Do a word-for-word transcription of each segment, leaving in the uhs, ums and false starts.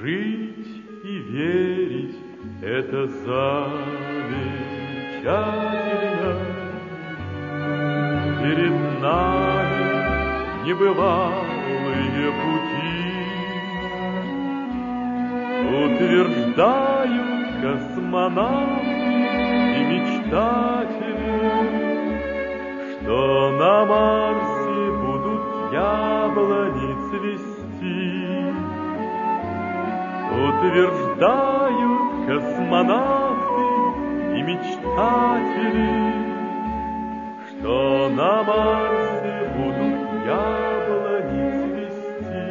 Жить и верить — это замечательно. Перед нами небывалые пути, утверждают космонавты и мечтатели, что на Марсе будут яблони цвести. Утверждают космонавты и мечтатели, что на Марсе будут яблони цвести.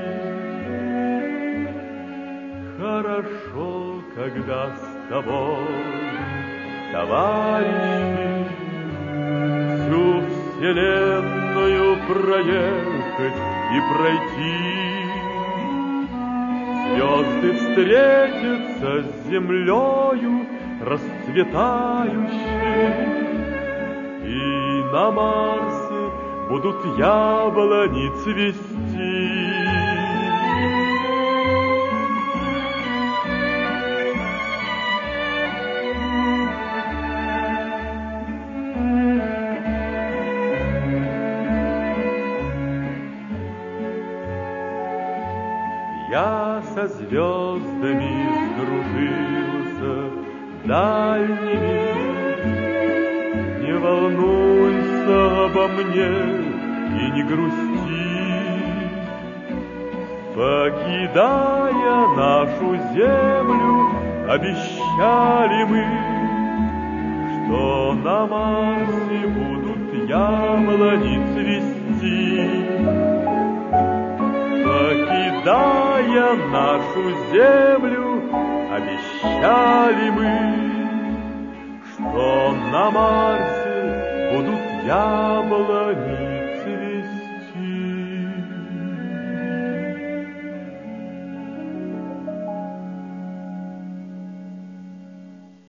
Хорошо, когда с тобой, товарищи, всю вселенную проехать и пройти. Звезды встретятся с землею расцветающей, и на Марсе будут яблони цвести. Я со звездами сдружился дальними. Не волнуйся обо мне и не грусти. Покидая нашу землю, обещали мы, что на Марсе будут яблони цвести. Покидая нашу землю, обещали мы, что на Марсе будут яблони